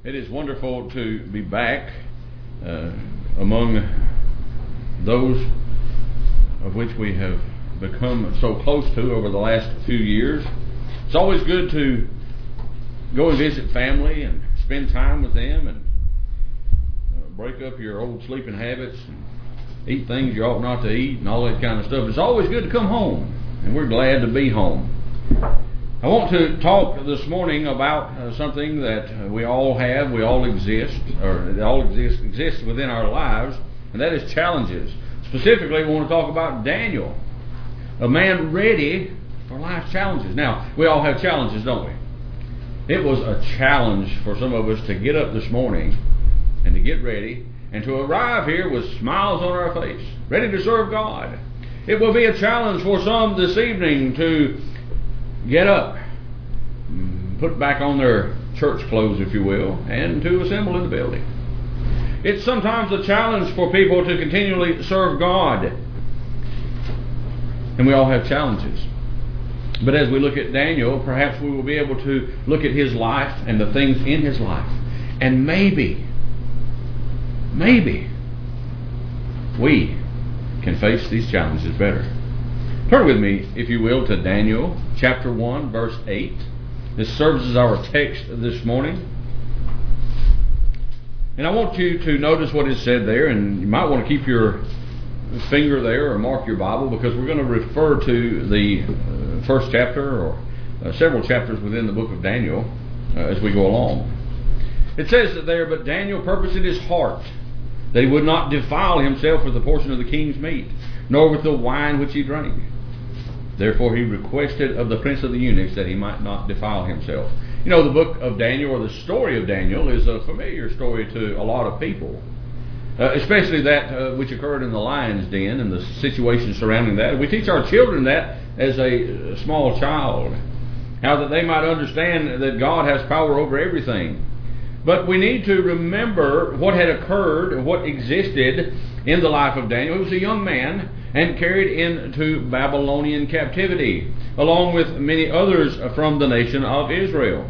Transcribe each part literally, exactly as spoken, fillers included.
It is wonderful to be back uh, among those of which we have become so close to over the last few years. It's always good to go and visit family and spend time with them and uh, break up your old sleeping habits and eat things you ought not to eat and all that kind of stuff. It's always good to come home, and we're glad to be home. I want to talk this morning about uh, something that uh, we all have, we all exist, or it all exist, exists within our lives, and that is challenges. Specifically, we want to talk about Daniel, a man ready for life's challenges. Now, we all have challenges, don't we? It was a challenge for some of us to get up this morning and to get ready and to arrive here with smiles on our face, ready to serve God. It will be a challenge for some this evening to get up, put back on their church clothes, if you will, and to assemble in the building. It's sometimes a challenge for people to continually serve God. And we all have challenges. But as we look at Daniel, perhaps we will be able to look at his life and the things in his life. And maybe, maybe, we can face these challenges better. Turn with me, if you will, to Daniel chapter one, verse eight. This serves as our text this morning. And I want you to notice what is said there, and you might want to keep your finger there or mark your Bible, because we're going to refer to the uh, first chapter or uh, several chapters within the book of Daniel uh, as we go along. It says that there, but Daniel purposed in his heart that he would not defile himself with the portion of the king's meat, nor with the wine which he drank. Therefore he requested of the prince of the eunuchs that he might not defile himself. You know, the book of Daniel, or the story of Daniel, is a familiar story to a lot of people, uh, especially that uh, which occurred in the lion's den and the situation surrounding that. We teach our children that as a, a small child, how that they might understand that God has power over everything. But we need to remember what had occurred and what existed in the life of Daniel. He was a young man and carried into Babylonian captivity, along with many others from the nation of Israel.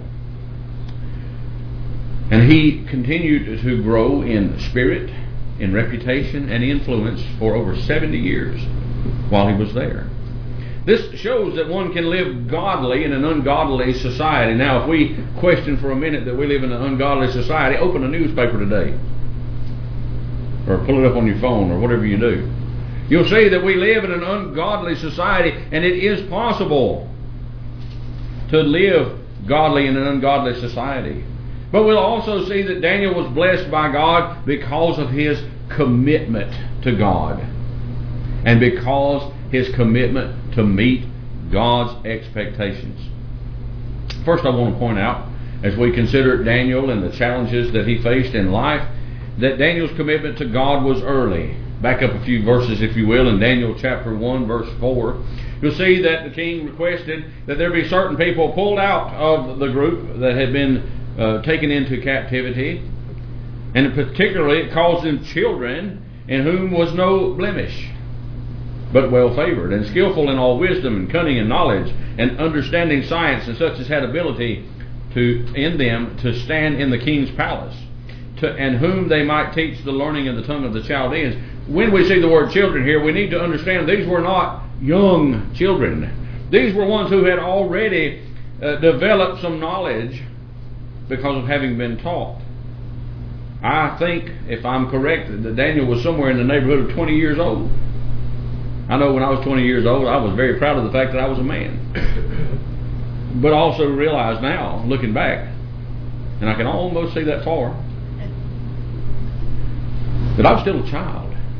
And he continued to grow in spirit, in reputation, and influence for over seventy years while he was there. This shows that one can live godly in an ungodly society. Now, if we question for a minute that we live in an ungodly society, open a newspaper today, or pull it up on your phone, or whatever you do. You'll see that we live in an ungodly society, and it is possible to live godly in an ungodly society. But we'll also see that Daniel was blessed by God because of his commitment to God, and because his commitment to meet God's expectations. First, I want to point out, as we consider Daniel and the challenges that he faced in life, that Daniel's commitment to God was early. Back up a few verses, if you will, in Daniel chapter one, verse four. You'll see that the king requested that there be certain people pulled out of the group that had been uh, taken into captivity. And particularly it calls them children, in whom was no blemish, but well favored, and skillful in all wisdom and cunning and knowledge, and understanding science, and such as had ability to in them to stand in the king's palace, to, and whom they might teach the learning of the tongue of the Chaldeans. When we see the word children here, we need to understand these were not young children. These were ones who had already uh, developed some knowledge because of having been taught. I think, if I'm correct, that Daniel was somewhere in the neighborhood of twenty years old. I know when I was twenty years old, I was very proud of the fact that I was a man. But also realize now, looking back, and I can almost see that far, that I was still a child.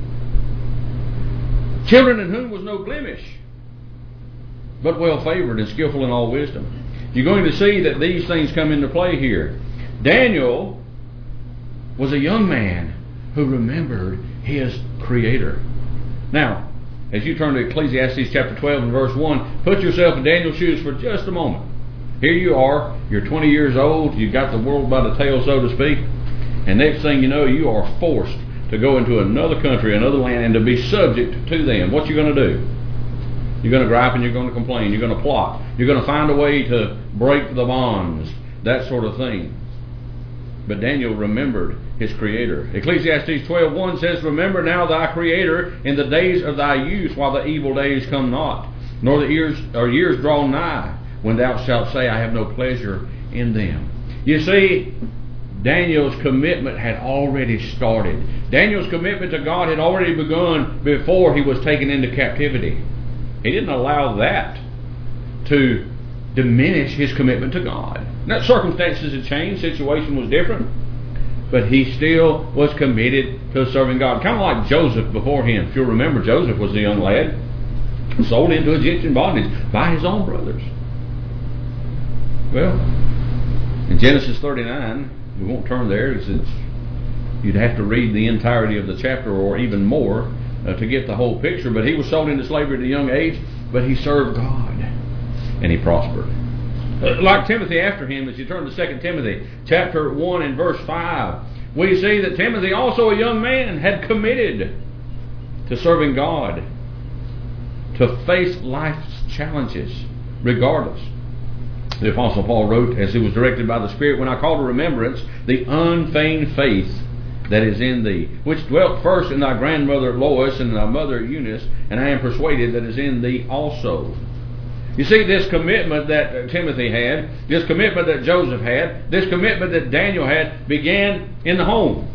Children in whom was no blemish, but well favored and skillful in all wisdom. You're going to see that these things come into play here. Daniel was a young man who remembered his Creator. Now, as you turn to Ecclesiastes chapter twelve and verse one, put yourself in Daniel's shoes for just a moment. Here you are, you're twenty years old, you've got the world by the tail, so to speak, and next thing you know, you are forced to go into another country, another land, and to be subject to them. What you going to do? You're going to gripe and you're going to complain. You're going to plot. You're going to find a way to break the bonds, that sort of thing. But Daniel remembered his Creator. Ecclesiastes twelve one says, Remember now thy Creator in the days of thy youth, while the evil days come not, nor the years or years draw nigh, when thou shalt say, I have no pleasure in them. You see, Daniel's commitment had already started. Daniel's commitment to God had already begun before he was taken into captivity. He didn't allow that to diminish his commitment to God. Now, circumstances had changed, situation was different, but he still was committed to serving God. Kind of like Joseph before him. If you'll remember, Joseph was a young lad sold into Egyptian bondage by his own brothers. Well, in Genesis thirty-nine, we won't turn there, since you'd have to read the entirety of the chapter or even more uh, to get the whole picture, but he was sold into slavery at a young age, but he served God and he prospered. Uh, like Timothy after him, as you turn to Second Timothy chapter one and verse five, we see that Timothy, also a young man, had committed to serving God, to face life's challenges regardless. The Apostle Paul wrote, as he was directed by the Spirit, When I call to remembrance the unfeigned faith that is in thee, which dwelt first in thy grandmother Lois and thy mother Eunice, and I am persuaded that is in thee also. You see, this commitment that uh, Timothy had, this commitment that Joseph had, this commitment that Daniel had, began in the home.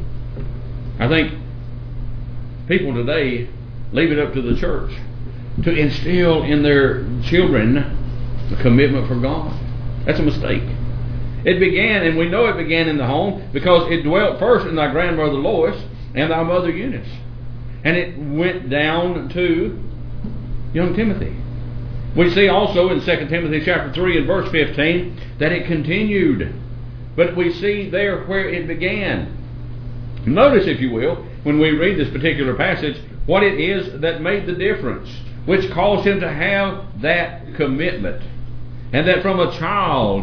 I think people today leave it up to the church to instill in their children a commitment for God. That's a mistake. It began, and we know it began in the home, because it dwelt first in thy grandmother Lois and thy mother Eunice. And it went down to young Timothy. We see also in Second Timothy chapter three and verse fifteen that it continued. But we see there where it began. Notice, if you will, when we read this particular passage, what it is that made the difference, which caused him to have that commitment. And that from a child,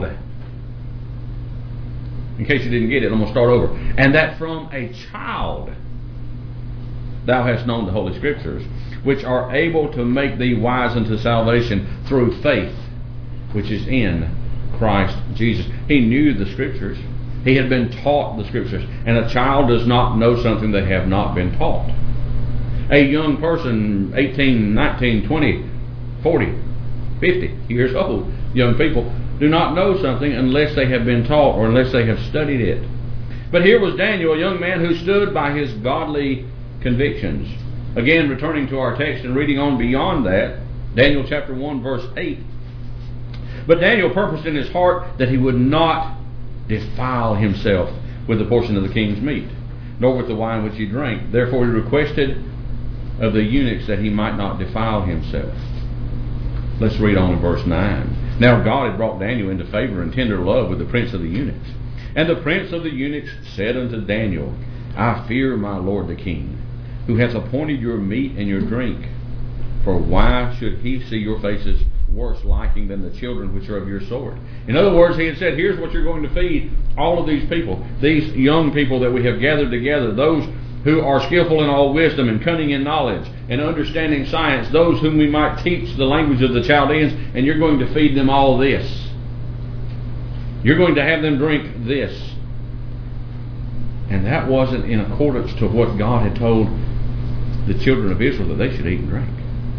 in case you didn't get it, I'm going to start over. And that from a child thou hast known the Holy Scriptures, which are able to make thee wise unto salvation through faith, which is in Christ Jesus. He knew the Scriptures. He had been taught the Scriptures. And a child does not know something they have not been taught. A young person, eighteen, nineteen, twenty, forty, fifty years old, young people, do not know something unless they have been taught or unless they have studied it. But here was Daniel, a young man who stood by his godly convictions. Again, returning to our text and reading on beyond that, Daniel chapter one verse eight. But Daniel purposed in his heart that he would not defile himself with the portion of the king's meat, nor with the wine which he drank. Therefore he requested of the eunuchs that he might not defile himself. Let's read on in verse nine. Now God had brought Daniel into favor and tender love with the prince of the eunuchs. And the prince of the eunuchs said unto Daniel, I fear my lord the king, who hath appointed your meat and your drink. For why should he see your faces worse liking than the children which are of your sword? In other words, he had said, here's what you're going to feed all of these people, these young people that we have gathered together, those who are skillful in all wisdom and cunning in knowledge and understanding science, those whom we might teach the language of the Chaldeans, and you're going to feed them all this. You're going to have them drink this. And that wasn't in accordance to what God had told the children of Israel that they should eat and drink.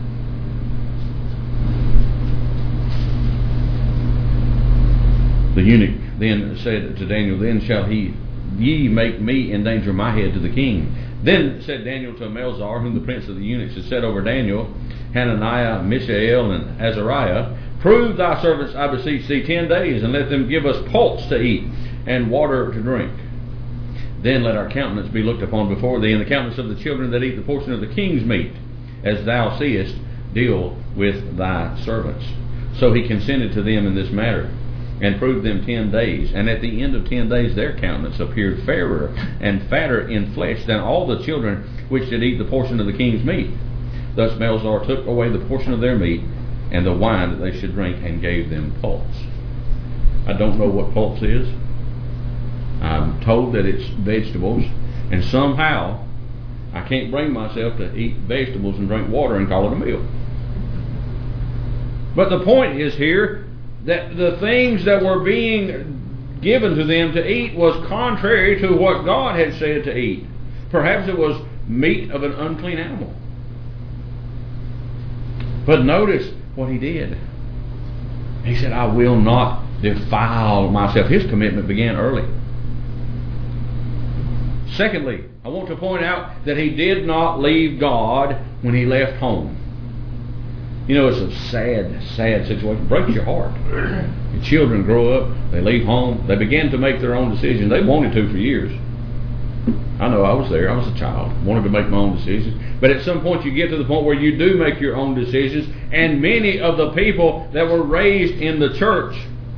The eunuch then said to Daniel, Then shall he ye make me endanger my head to the king. Then said Daniel to Melzar, whom the prince of the eunuchs had set over Daniel, Hananiah, Mishael, and Azariah, Prove thy servants, I beseech thee, ten days, and let them give us pulse to eat, and water to drink. Then let our countenance be looked upon before thee, and the countenance of the children that eat the portion of the king's meat, as thou seest, deal with thy servants. So he consented to them in this matter, and proved them ten days. And at the end of ten days their countenance appeared fairer and fatter in flesh than all the children which did eat the portion of the king's meat. Thus Melzar took away the portion of their meat and the wine that they should drink, and gave them pulse. I don't know what pulse is. I'm told that it's vegetables, and somehow I can't bring myself to eat vegetables and drink water and call it a meal. But the point is here that the things that were being given to them to eat was contrary to what God had said to eat. Perhaps it was meat of an unclean animal. But notice what he did. He said, I will not defile myself. His commitment began early. Secondly, I want to point out that he did not leave God when he left home. You know, it's a sad, sad situation. It breaks your heart. Your children grow up, they leave home, they begin to make their own decisions. They wanted to for years. I know I was there. I was a child, wanted to make my own decisions. But at some point you get to the point where you do make your own decisions, and many of the people that were raised in the church,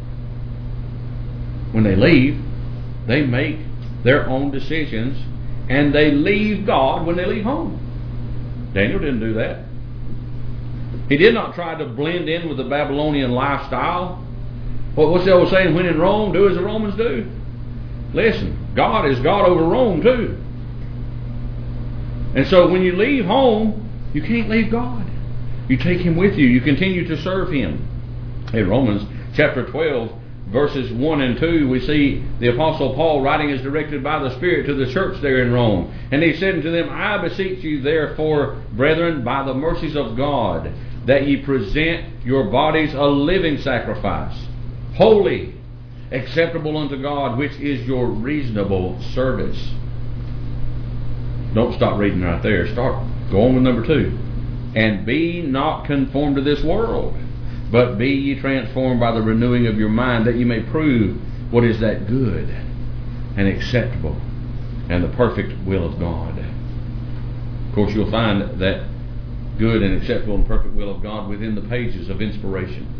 when they leave, they make their own decisions, and they leave God when they leave home. Daniel didn't do that. He did not try to blend in with the Babylonian lifestyle. What, what's the old saying? When in Rome, do as the Romans do. Listen, God is God over Rome too. And so when you leave home, you can't leave God. You take Him with you. You continue to serve Him. In Romans chapter twelve, verses one and two, we see the Apostle Paul writing as directed by the Spirit to the church there in Rome. And he said unto them, I beseech you therefore, brethren, by the mercies of God, that ye present your bodies a living sacrifice, holy, acceptable unto God, which is your reasonable service. Don't stop reading right there. Start. Go on with number two. And be not conformed to this world, but be ye transformed by the renewing of your mind, that ye may prove what is that good and acceptable and the perfect will of God. Of course, you'll find that good and acceptable and perfect will of God within the pages of inspiration.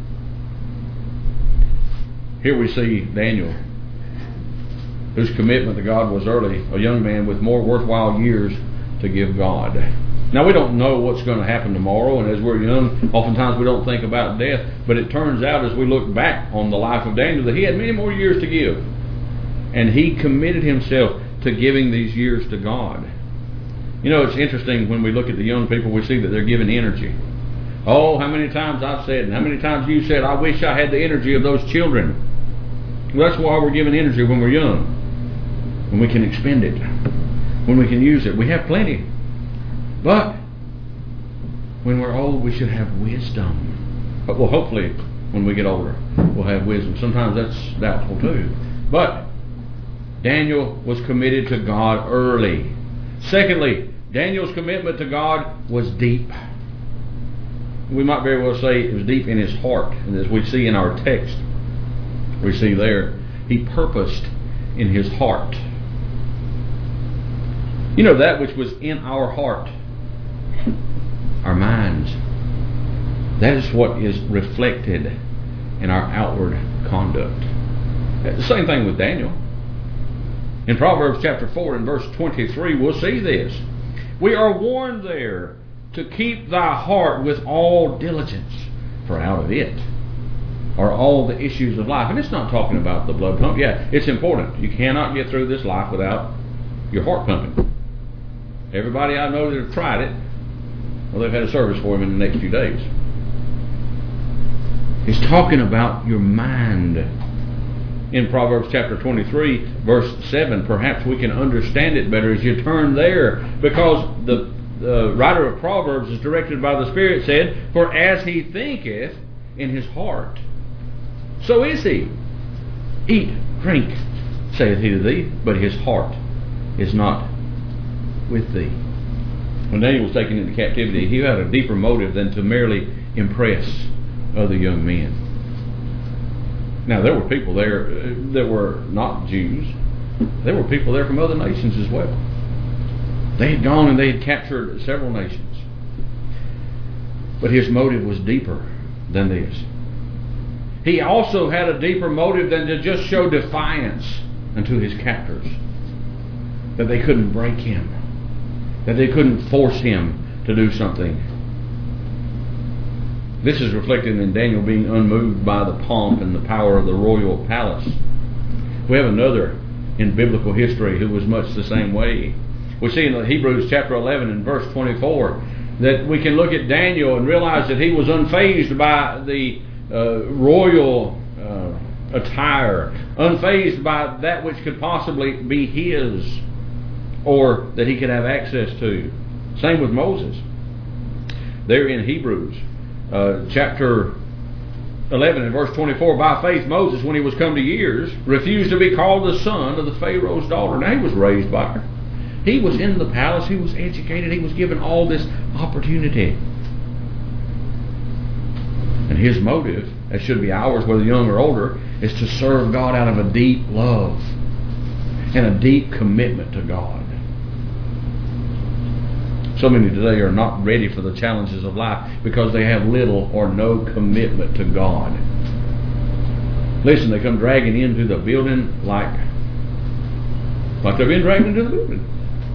Here we see Daniel, whose commitment to God was early, a young man with more worthwhile years to give God. Now, we don't know what's going to happen tomorrow, and as we're young, oftentimes we don't think about death, but it turns out as we look back on the life of Daniel that he had many more years to give. And he committed himself to giving these years to God. You know, it's interesting when we look at the young people, we see that they're given energy. Oh, how many times I've said, and how many times you said, I wish I had the energy of those children. Well, that's why we're given energy when we're young, when we can expend it, when we can use it. We have plenty. But when we're old, we should have wisdom. But well, hopefully, when we get older, we'll have wisdom. Sometimes that's doubtful too. But Daniel was committed to God early. Secondly, Daniel's commitment to God was deep. We might very well say it was deep in his heart. And as we see in our text, we see there, he purposed in his heart. You know, that which was in our heart, our minds, that is what is reflected in our outward conduct. The same thing with Daniel. In Proverbs chapter four and verse twenty-three, we'll see this. We are warned there to keep thy heart with all diligence, for out of it are all the issues of life. And it's not talking about the blood pump. Yeah, it's important. You cannot get through this life without your heart pumping. Everybody I know that have tried it, well, they've had a service for him in the next few days. He's talking about your mind. In Proverbs chapter twenty-three, verse seven, perhaps we can understand it better as you turn there, because the, the writer of Proverbs is directed by the Spirit, said, for as he thinketh in his heart, so is he. Eat, drink, saith he to thee, but his heart is not with thee. When Daniel was taken into captivity, he had a deeper motive than to merely impress other young men. Now, there were people there that were not Jews. There were people there from other nations as well. They had gone and they had captured several nations. But his motive was deeper than this. He also had a deeper motive than to just show defiance unto his captors. That they couldn't break him. That they couldn't force him to do something. This is reflected in Daniel being unmoved by the pomp and the power of the royal palace. We have another in biblical history who was much the same way. We see in Hebrews chapter eleven and verse twenty-four that we can look at Daniel and realize that he was unfazed by the uh, royal uh, attire, unfazed by that which could possibly be his or that he could have access to. Same with Moses. There in Hebrews uh, chapter eleven and verse twenty-four, by faith Moses, when he was come to years, refused to be called the son of the Pharaoh's daughter. Now he was raised by her. He was in the palace. He was educated. He was given all this opportunity. And his motive, as should be ours, whether young or older, is to serve God out of a deep love and a deep commitment to God. So many today are not ready for the challenges of life because they have little or no commitment to God. Listen, they come dragging into the building like, like they've been dragged into the building.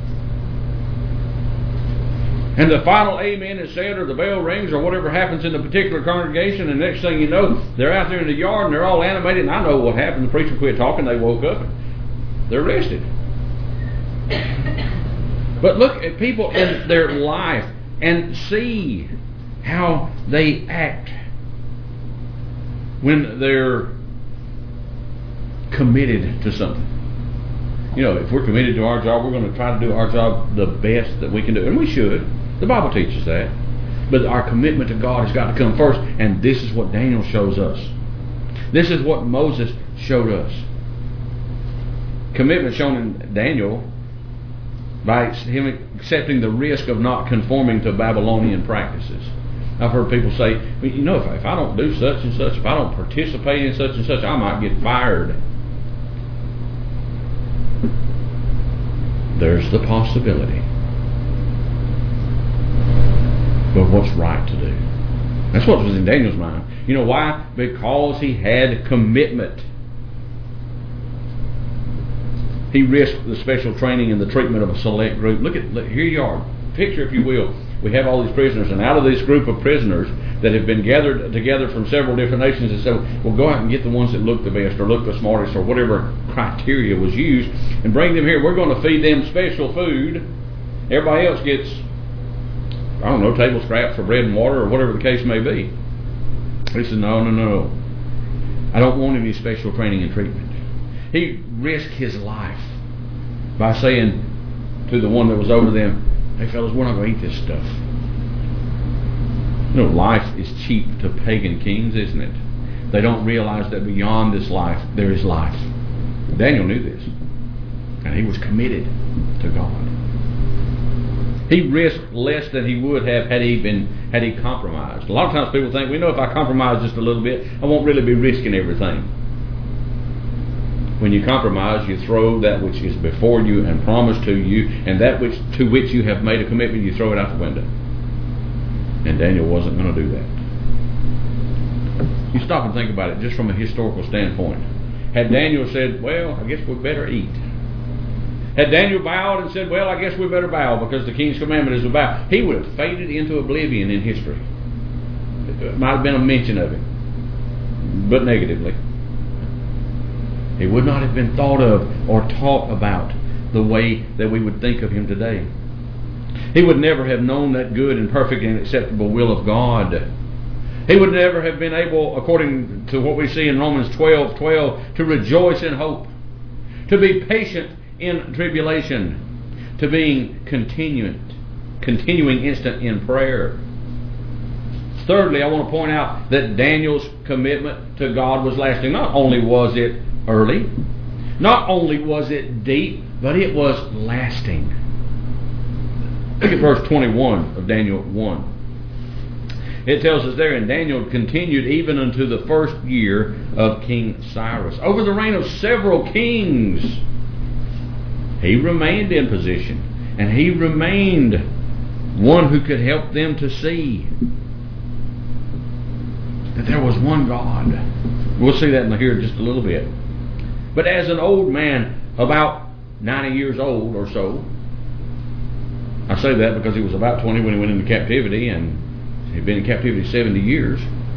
And the final amen is said, or the bell rings, or whatever happens in the particular congregation, and next thing you know, they're out there in the yard and they're all animated, and I know what happened. The preacher quit talking, they woke up, and they're arrested. But look at people in their life and see how they act when they're committed to something. You know, if we're committed to our job, we're going to try to do our job the best that we can do. And we should. The Bible teaches that. But our commitment to God has got to come first. And this is what Daniel shows us. This is what Moses showed us. Commitment shown in Daniel by him accepting the risk of not conforming to Babylonian practices. I've heard people say, well, you know, if, if I don't do such and such, if I don't participate in such and such, I might get fired. There's the possibility. But what's right to do? That's what was in Daniel's mind. You know why? Because he had commitment. He risked the special training and the treatment of a select group. Look at, look, here you are. Picture, if you will, we have all these prisoners, and out of this group of prisoners that have been gathered together from several different nations, and said, well, go out and get the ones that look the best or look the smartest or whatever criteria was used, and bring them here. We're going to feed them special food. Everybody else gets, I don't know, table scraps or bread and water or whatever the case may be. He said, no, no, no. I don't want any special training and treatment. He risked his life by saying to the one that was over them, hey fellas, we're not going to eat this stuff. You know, life is cheap to pagan kings, isn't it? They don't realize that beyond this life, there is life. Daniel knew this. And he was committed to God. He risked less than he would have had he been had he compromised. A lot of times people think, we know if I compromise just a little bit, I won't really be risking everything. When you compromise, you throw that which is before you and promised to you, and that which to which you have made a commitment, you throw it out the window. And Daniel wasn't going to do that. You stop and think about it just from a historical standpoint. Had Daniel said, well, I guess we better eat. Had Daniel bowed and said, well, I guess we better bow because the king's commandment is to bow, he would have faded into oblivion in history. It might have been a mention of him, but negatively. He would not have been thought of or taught about the way that we would think of him today. He would never have known that good and perfect and acceptable will of God. He would never have been able, according to what we see in Romans twelve twelve, to rejoice in hope, to be patient in tribulation, to being continuant, continuing instant in prayer. Thirdly, I want to point out that Daniel's commitment to God was lasting. Not only was it early, not only was it deep, but it was lasting. Look at verse twenty-one of Daniel one. It tells us there, and Daniel continued even unto the first year of King Cyrus. Over the reign of several kings, he remained in position, and he remained one who could help them to see that there was one God. We'll see that in here in just a little bit. But as an old man, about ninety years old or so, I say that because he was about twenty when he went into captivity, and he'd been in captivity seventy years.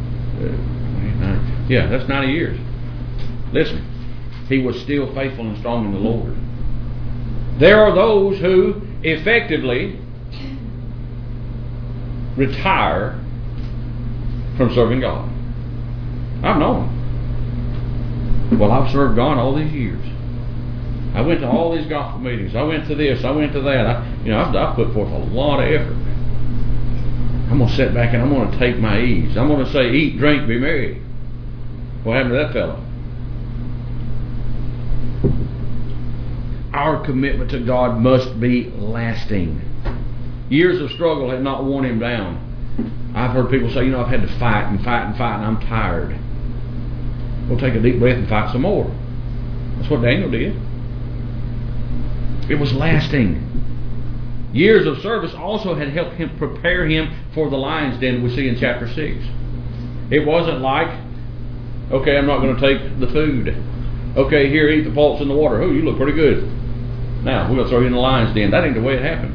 Uh, yeah, that's ninety years. Listen, he was still faithful and strong in the Lord. There are those who effectively retire from serving God. I've known them. Well, I've served God all these years. I went to all these gospel meetings. I went to this. I went to that. I, you know, I've, I've put forth a lot of effort. I'm going to sit back and I'm going to take my ease. I'm going to say, eat, drink, be merry. What happened to that fellow? Our commitment to God must be lasting. Years of struggle have not worn him down. I've heard people say, you know, I've had to fight and fight and fight and I'm tired. We'll take a deep breath and fight some more. That's what Daniel did. It was lasting. Years of service also had helped him prepare him for the lion's den we see in chapter six. It wasn't like, okay, I'm not going to take the food. Okay, here, eat the pulse in the water. Oh, you look pretty good. Now, we're going to throw you in the lion's den. That ain't the way it happened.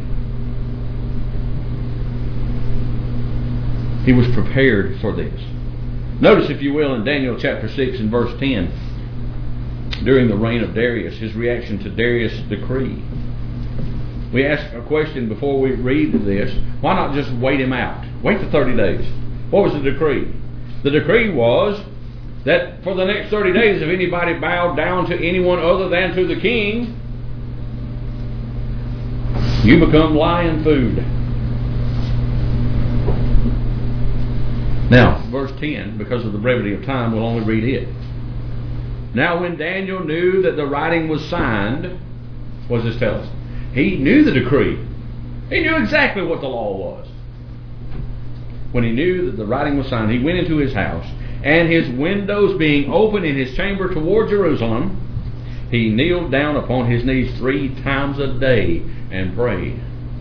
He was prepared for this. Notice, if you will, in Daniel chapter six and verse ten, during the reign of Darius, his reaction to Darius' decree. We ask a question before we read this. Why not just wait him out? Wait for thirty days. What was the decree? The decree was that for the next thirty days, if anybody bowed down to anyone other than to the king, you become lion food. Now, verse ten, because of the brevity of time, we'll only read it. Now when Daniel knew that the writing was signed, what does this tell us? He knew the decree. He knew exactly what the law was. When he knew that the writing was signed, he went into his house, and his windows being open in his chamber toward Jerusalem, he kneeled down upon his knees three times a day and prayed.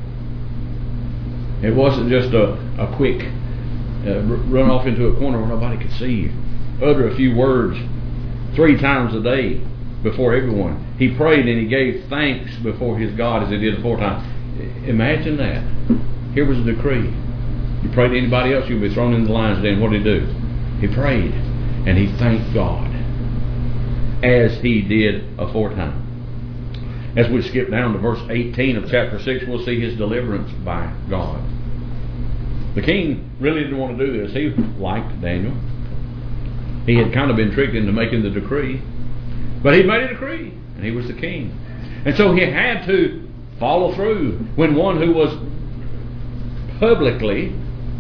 It wasn't just a, a quick uh, run off into a corner where nobody could see you. Utter a few words three times a day before everyone. He prayed and he gave thanks before his God as he did aforetime. Imagine that. Here was a decree. You pray to anybody else, you'll be thrown in the lion's den. What did he do? He prayed and he thanked God as he did aforetime. As we skip down to verse eighteen of chapter six, we'll see his deliverance by God. The king really didn't want to do this. He liked Daniel. He had kind of been tricked into making the decree. But he made a decree, and he was the king. And so he had to follow through when one who was publicly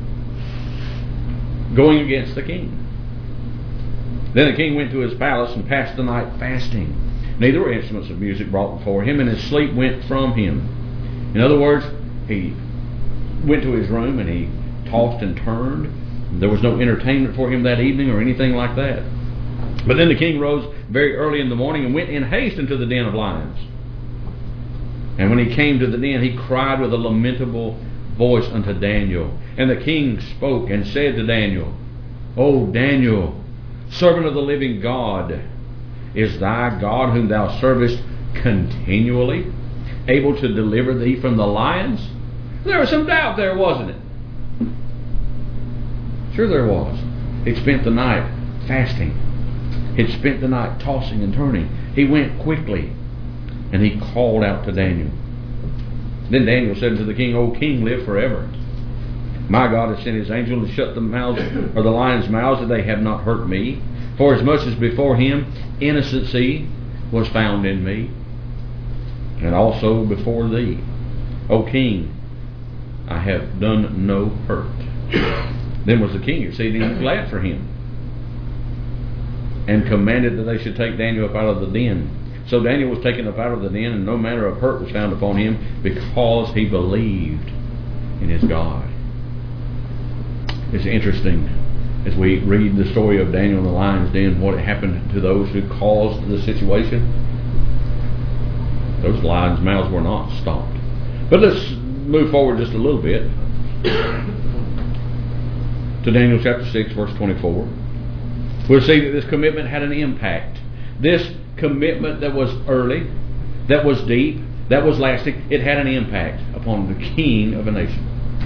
going against the king. Then the king went to his palace and passed the night fasting. Neither were instruments of music brought before him, and his sleep went from him. In other words, he went to his room and he tossed and turned. There was no entertainment for him that evening or anything like that. But then the king rose very early in the morning and went in haste into the den of lions. And when he came to the den, he cried with a lamentable voice unto Daniel. And the king spoke and said to Daniel, O Daniel, servant of the living God, is thy God whom thou servest continually able to deliver thee from the lions? There was some doubt there, wasn't it? Sure there was. He'd spent the night fasting. He'd spent the night tossing and turning. He went quickly and he called out to Daniel. Then Daniel said to the king, O king, live forever. My God has sent his angel to shut the mouths or the lions' mouths, that they have not hurt me. For as much as before him innocency was found in me, and also before thee, O king, I have done no hurt. Then was the king exceedingly glad for him, and commanded that they should take Daniel up out of the den. So Daniel was taken up out of the den, and no manner of hurt was found upon him, because he believed in his God. It's interesting as we read the story of Daniel in the lion's den, what happened to those who caused the situation. Those lions' mouths were not stopped. But let's move forward just a little bit to Daniel chapter six, verse twenty-four. We'll see that this commitment had an impact. This commitment that was early, that was deep, that was lasting, it had an impact upon the king of a nation.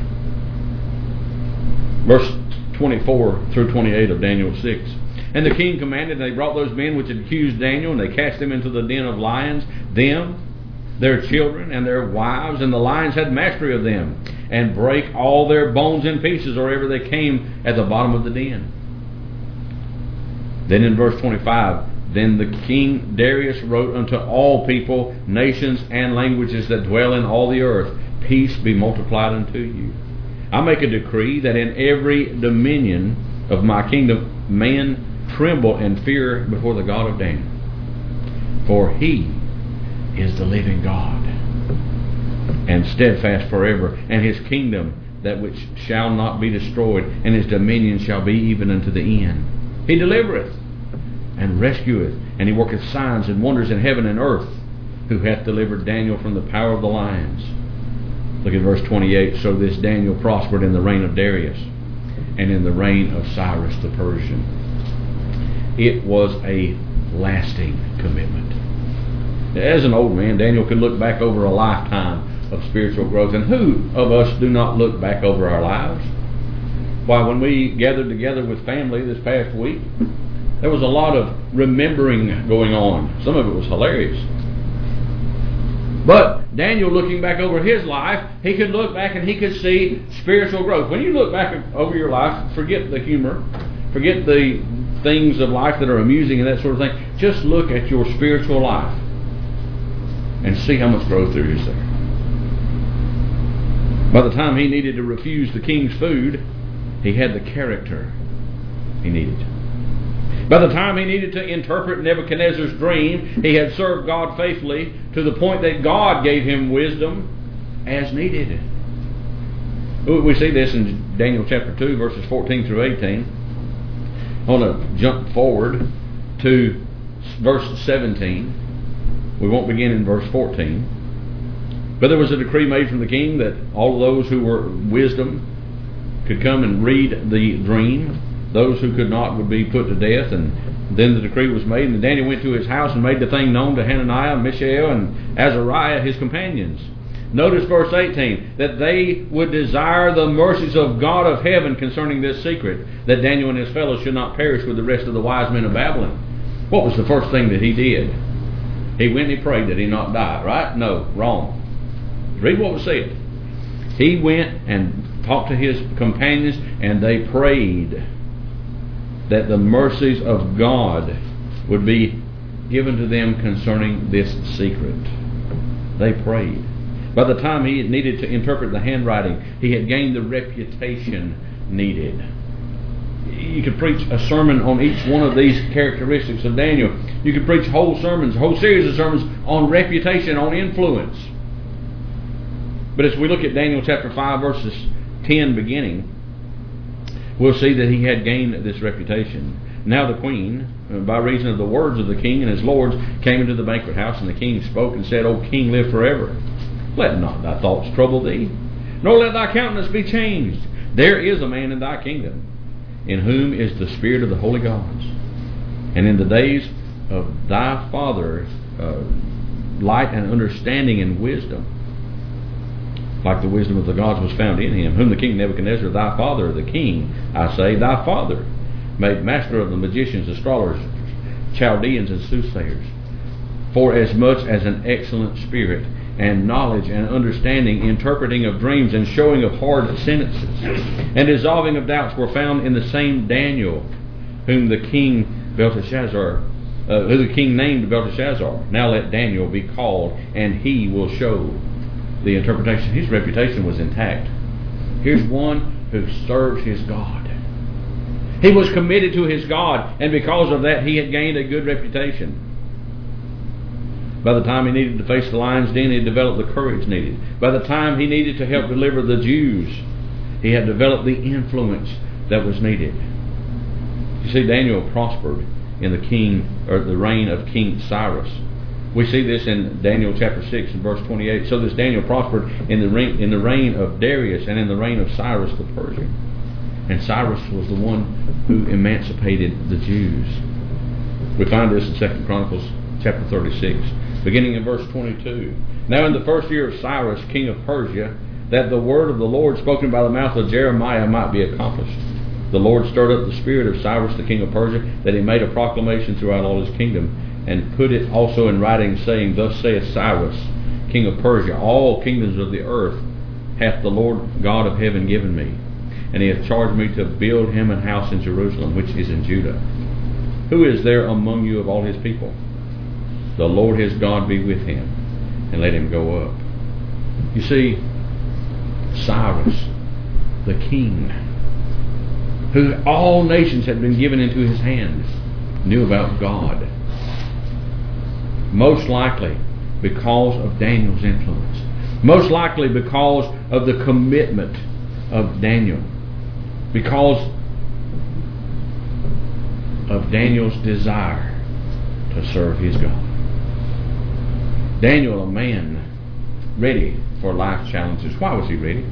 Verse twenty-four through twenty-eight of Daniel six. And the king commanded, and they brought those men which had accused Daniel, and they cast them into the den of lions, them, their children, and their wives, and the lions had mastery of them, and brake all their bones in pieces, or ever they came at the bottom of the den. Then in verse twenty-five, Then the king Darius wrote unto all people, nations, and languages that dwell in all the earth, peace be multiplied unto you. I make a decree that in every dominion of my kingdom men tremble and fear before the God of Daniel. For he is the living God, and steadfast forever, and his kingdom that which shall not be destroyed, and his dominion shall be even unto the end. He delivereth and rescueth, and he worketh signs and wonders in heaven and earth, who hath delivered Daniel from the power of the lions. Look at verse twenty-eight. So this Daniel prospered in the reign of Darius, and in the reign of Cyrus the Persian. It was a lasting commitment. As an old man, Daniel could look back over a lifetime of spiritual growth. And who of us do not look back over our lives? Why, when we gathered together with family this past week, there was a lot of remembering going on. Some of it was hilarious. But Daniel, looking back over his life, he could look back and he could see spiritual growth. When you look back over your life, forget the humor, forget the things of life that are amusing and that sort of thing. Just look at your spiritual life and see how much growth there is there. By the time he needed to refuse the king's food, he had the character he needed. By the time he needed to interpret Nebuchadnezzar's dream, he had served God faithfully to the point that God gave him wisdom as needed. We see this in Daniel chapter two, verses fourteen through eighteen. I want to jump forward to verse seventeen. We won't begin in verse fourteen. But there was a decree made from the king that all of those who were wisdom could come and read the dream. Those who could not would be put to death. And then the decree was made, and Daniel went to his house and made the thing known to Hananiah, Mishael, and Azariah, his companions. Notice verse eighteen, that they would desire the mercies of God of heaven concerning this secret, that Daniel and his fellows should not perish with the rest of the wise men of Babylon. What was the first thing that he did? He went and he prayed that he not die, right? No, wrong. Read what was said. He went and talked to his companions, and they prayed that the mercies of God would be given to them concerning this secret. They prayed. By the time he had needed to interpret the handwriting, he had gained the reputation needed. You could preach a sermon on each one of these characteristics of Daniel. You could preach whole sermons, a whole series of sermons on reputation, on influence. But as we look at Daniel chapter five, verses ten beginning, we'll see that he had gained this reputation. Now the queen, by reason of the words of the king and his lords, came into the banquet house, and the king spoke and said, O king, live forever. Let not thy thoughts trouble thee, nor let thy countenance be changed. There is a man in thy kingdom, in whom is the spirit of the holy gods. And in the days of thy father, uh, light and understanding and wisdom, like the wisdom of the gods, was found in him, whom the king Nebuchadnezzar, thy father, the king, I say, thy father, made master of the magicians, astrologers, Chaldeans, and soothsayers, for as much as an excellent spirit, and knowledge and understanding, interpreting of dreams, and showing of hard sentences, and dissolving of doubts, were found in the same Daniel, whom the king Belteshazzar, uh, who the king named Belteshazzar. Now let Daniel be called, and he will show the interpretation. His reputation was intact. Here's one who served his God. He was committed to his God, and because of that he had gained a good reputation. By the time he needed to face the lion's den, he had developed the courage needed. By the time he needed to help deliver the Jews, he had developed the influence that was needed. You see, Daniel prospered in the king, or the reign of King Cyrus. We see this in Daniel chapter six and verse twenty-eight. So this Daniel prospered in the reign, in the reign of Darius and in the reign of Cyrus the Persian. And Cyrus was the one who emancipated the Jews. We find this in Second Chronicles chapter thirty-six, beginning in verse twenty-two. Now in the first year of Cyrus, king of Persia, that the word of the Lord spoken by the mouth of Jeremiah might be accomplished, the Lord stirred up the spirit of Cyrus the king of Persia, that he made a proclamation throughout all his kingdom, and put it also in writing, saying, Thus saith Cyrus, king of Persia, all kingdoms of the earth hath the Lord God of heaven given me, and he hath charged me to build him an house in Jerusalem, which is in Judah. Who is there among you of all his people? The Lord his God be with him, and let him go up. You see, Cyrus, the king, who all nations had been given into his hands, knew about God. Most likely because of Daniel's influence. Most likely because of the commitment of Daniel. Because of Daniel's desire to serve his God. Daniel, a man ready for life challenges. Why was he ready?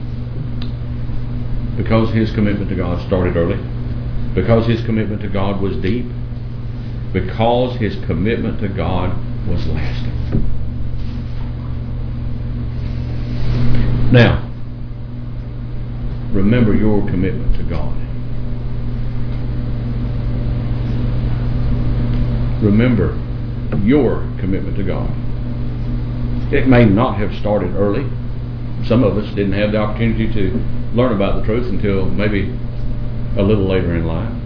Because his commitment to God started early. Because his commitment to God was deep. Because his commitment to God was lasting. Now, remember your commitment to God. Remember your commitment to God. It may not have started early. Some of us didn't have the opportunity to learn about the truth until maybe a little later in life.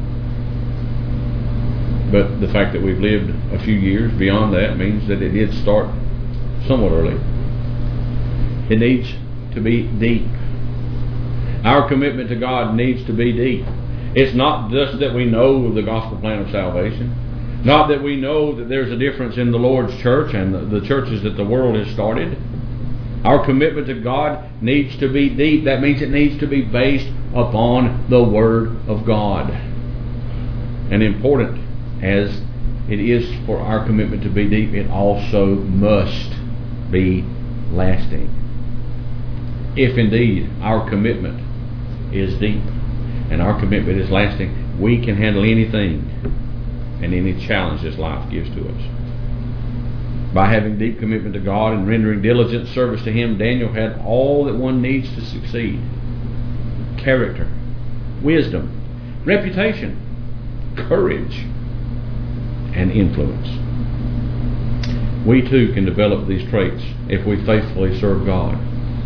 But the fact that we've lived a few years beyond that means that it did start somewhat early. It needs to be deep. Our commitment to God needs to be deep. It's not just that we know the gospel plan of salvation. Not that we know that there's a difference in the Lord's church and the, the churches that the world has started. Our commitment to God needs to be deep. That means it needs to be based upon the Word of God. And important as it is for our commitment to be deep, it also must be lasting. If indeed our commitment is deep and our commitment is lasting, we can handle anything and any challenge this life gives to us. By having deep commitment to God and rendering diligent service to Him, Daniel had all that one needs to succeed. Character, wisdom, reputation, courage, and influence. We too can develop these traits if we faithfully serve God.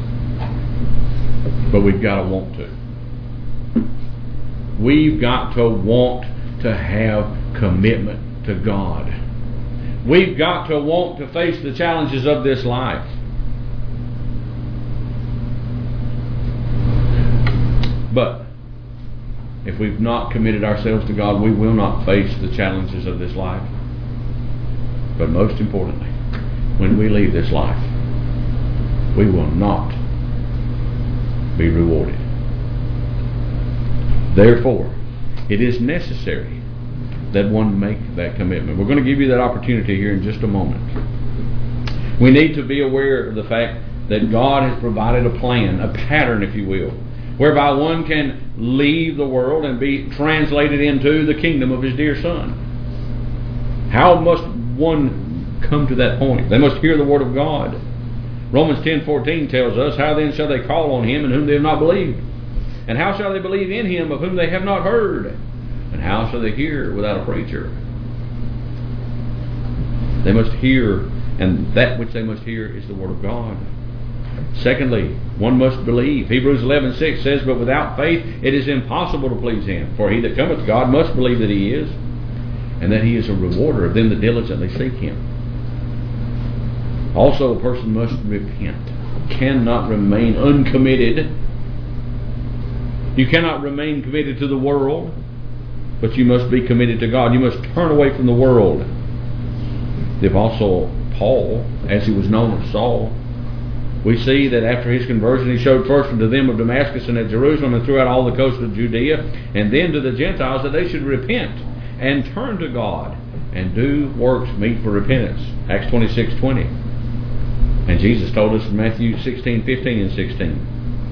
But we've got to want to. We've got to want to have commitment to God. We've got to want to face the challenges of this life. But if we've not committed ourselves to God, we will not face the challenges of this life. But most importantly, when we leave this life, we will not be rewarded. Therefore, it is necessary that one make that commitment. We're going to give you that opportunity here in just a moment. We need to be aware of the fact that God has provided a plan, a pattern, if you will, whereby one can leave the world and be translated into the kingdom of His dear Son. How must one come to that point? They must hear the Word of God. Romans ten fourteen tells us, how then shall they call on Him in whom they have not believed? And how shall they believe in Him of whom they have not heard? And how shall they hear without a preacher? They must hear, and that which they must hear is the Word of God. Secondly, one must believe. Hebrews eleven six says, but without faith it is impossible to please Him. For he that cometh to God must believe that He is, and that He is a rewarder of them that diligently seek Him. Also, a person must repent. Cannot remain uncommitted. You cannot remain committed to the world, but you must be committed to God. You must turn away from the world. The Apostle Paul, as he was known as Saul, we see that after his conversion he showed first unto them of Damascus and at Jerusalem and throughout all the coast of Judea, and then to the Gentiles, that they should repent and turn to God and do works meet for repentance. Acts twenty-six twenty. And Jesus told us in Matthew sixteen fifteen and sixteen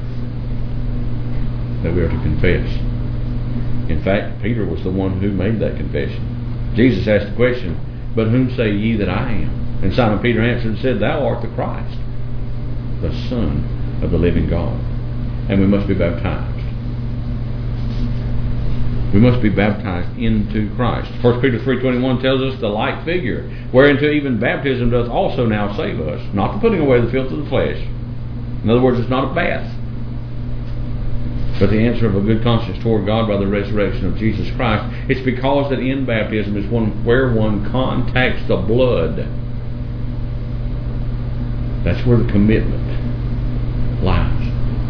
that we are to confess. In fact, Peter was the one who made that confession. Jesus asked the question, but whom say ye that I am? And Simon Peter answered and said, thou art the Christ, the Son of the living God. And we must be baptized. We must be baptized into Christ. First Peter three twenty-one tells us the like figure, whereunto even baptism doth also now save us, not the putting away the filth of the flesh. In other words, it's not a bath. but the answer of a good conscience toward God by the resurrection of Jesus Christ. It's because that in baptism is one where one contacts the blood. That's where the commitment lies.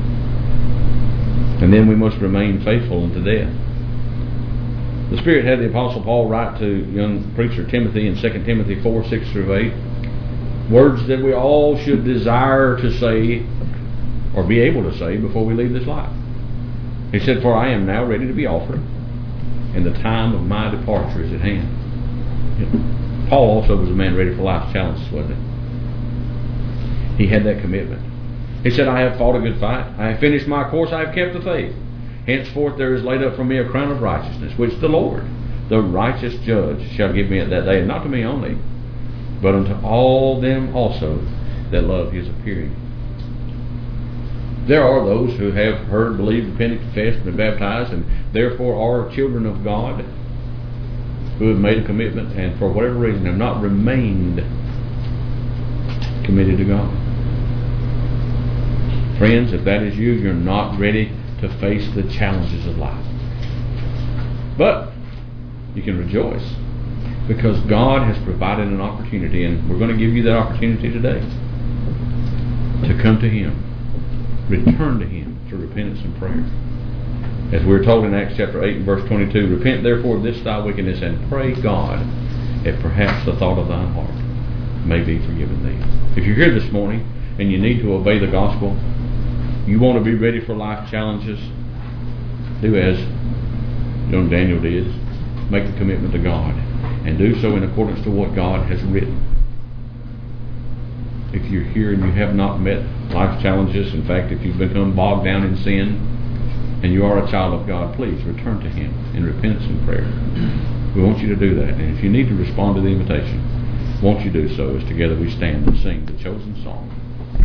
And then we must remain faithful unto death. The Spirit had the Apostle Paul write to young preacher Timothy in Second Timothy four, six through eight, words that we all should desire to say or be able to say before we leave this life. He said, "For I am now ready to be offered, and the time of my departure is at hand." Paul also was a man ready for life's challenges, wasn't he? He had that commitment. He said, "I have fought a good fight. I have finished my course. I have kept the faith. Henceforth there is laid up for me a crown of righteousness, which the Lord, the righteous judge, shall give me at that day, and not to me only, but unto all them also that love his appearing." There are those who have heard, believed, repented, confessed, been baptized, and therefore are children of God, who have made a commitment and for whatever reason have not remained committed to God. Friends, if that is you, you're not ready to face the challenges of life. But you can rejoice because God has provided an opportunity, and we're going to give you that opportunity today to come to Him, return to Him through repentance and prayer. As we're told in Acts chapter eight and verse twenty-two, "Repent therefore of this thy wickedness, and pray God, if perhaps the thought of thine heart may be forgiven thee." If you're here this morning and you need to obey the gospel, you want to be ready for life challenges, do as young Daniel did. Make a commitment to God, and do so in accordance to what God has written. If you're here and you have not met life challenges, in fact, if you've become bogged down in sin, and you are a child of God, please return to Him in repentance and prayer. We want you to do that. And if you need to respond to the invitation, won't you do so as together we stand and sing the chosen song.